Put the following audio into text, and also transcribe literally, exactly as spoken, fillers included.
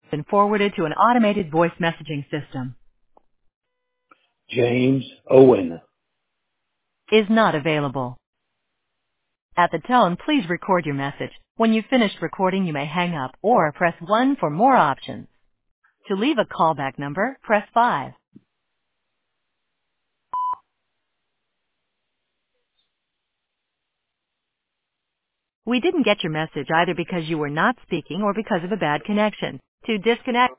been forwarded to an automated voice messaging system. James Owen. Is not available. At the tone, please record your message. When you've finished recording, you may hang up or press one for more options. To leave a callback number, press five. We didn't get your message either because you were not speaking or because of a bad connection. To disconnect,